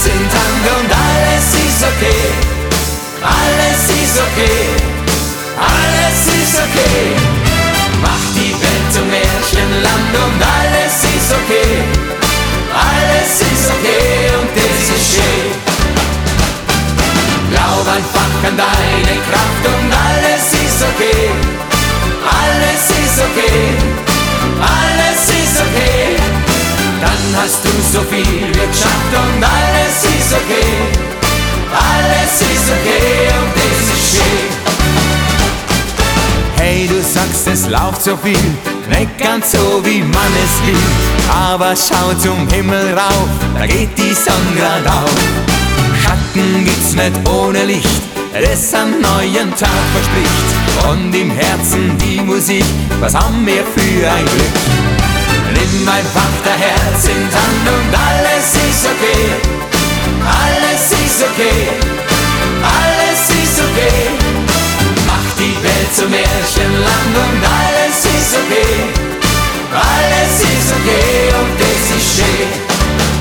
in Hand und alles ist okay. Alles ist okay, alles ist okay. Mach die Welt zum Märchenland und alles ist okay. Alles ist okay und das ist schön. Glaub einfach an deine Kraft und alles ist okay. Alles ist okay, alles ist okay. Dann hast du so viel geschafft und alles ist okay. Alles ist okay und das ist schön. Hey, du sagst, es läuft so viel, nicht ganz so wie man es will. Aber schau zum Himmel rauf, da geht die Sonne grad auf. Schatten gibt's nicht ohne Licht, das einen neuen Tag verspricht. Und im Herzen die Musik, was haben wir für ein Glück. Nimm einfach dein Herz in Hand und alles ist okay. Alles ist okay, alles ist okay. Mach die Welt zum Märchenland und alles ist okay. Alles ist okay und das ist schön.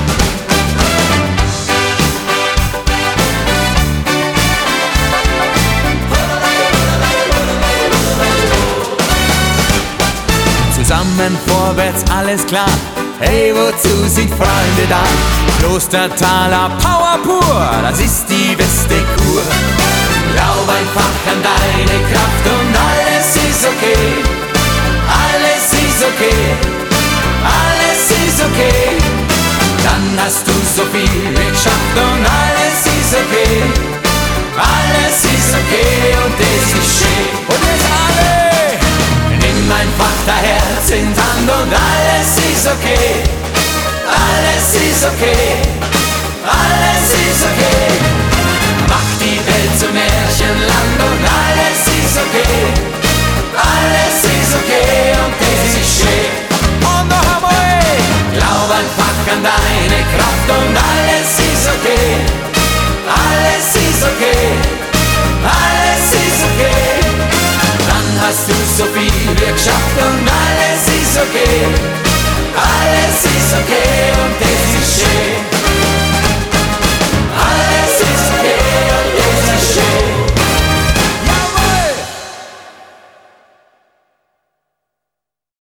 Zusammen vorwärts, alles klar. Hey, wozu sind Freunde da? Klostertaler Power pur, das ist die beste Kur. Glaub einfach an deine Kraft und alles ist okay. Alles ist okay, alles ist okay. Dann hast du so viel geschafft und alles ist okay. Alles ist okay und das ist schön. Und jetzt alle! Nimm einfach dein Herz in Hand und alles ist okay. Alles ist okay, alles ist okay. Mach die Welt zum Märchenland und alles ist okay. Alles ist okay und das ist schön. Und noch einmal! Glaub einfach an deine Kraft und alles ist okay. Alles ist okay, alles ist okay. Dann hast du so viel geschafft und alles ist okay. Alles ist okay und